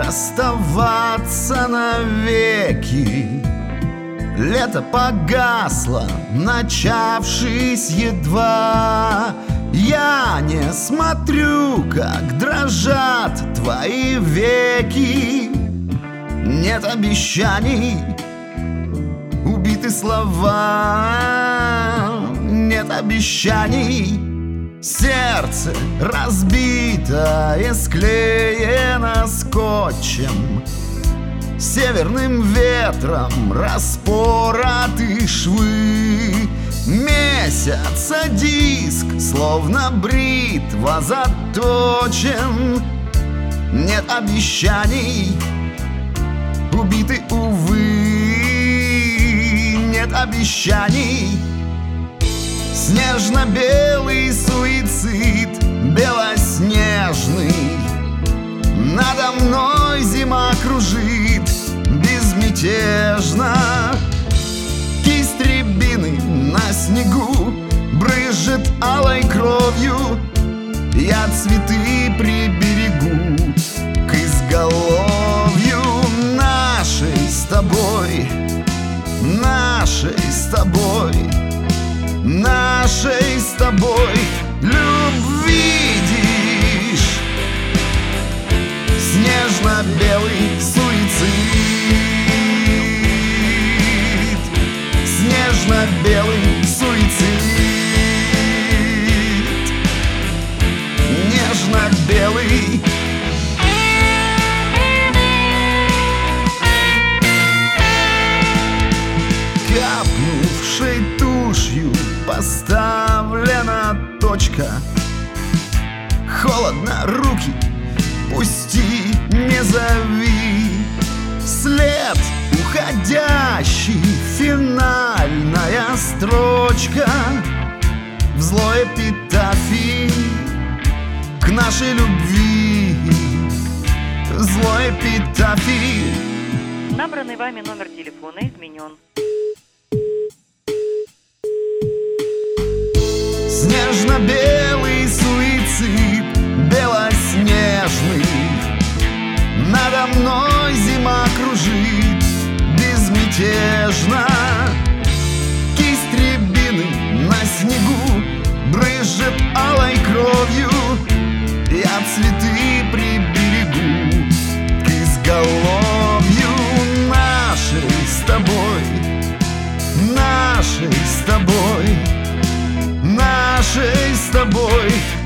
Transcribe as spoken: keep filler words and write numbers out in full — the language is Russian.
расставаться навеки. Лето погасло, начавшись едва. Я не смотрю, как дрожат твои веки. Нет обещаний, убиты слова. Нет обещаний, сердце разбитое, склеено скотчем. Северным ветром распороты швы. Месяца диск, словно бритва, заточен. Нет обещаний, убиты, увы. Нет обещаний. Снежно-белый суицид, белоснежный. Надо мной зима кружит безмятежно. Кисть рябины на снегу брызжет алой кровью. Я цветы приберегу к изголовью нашей с тобой, нашей с тобой, нашей с тобой любви. Снежно-белый суицид, снежно-белый суицид, нежно-белый. Капнувшей тушью поставлена точка. Холодно руки, пусти, не зови. След уходящий, финальная строчка в злой эпитафии к нашей любви. Злой эпитафии. Набранный вами номер телефона изменен. Снежно-белый суицид, белоснежный. Надо мной зима кружит безмятежно. Кисть рябины на снегу брызжет алой кровью. Я цветы приберегу к изголовью нашей с тобой, нашей с тобой, нашей с тобой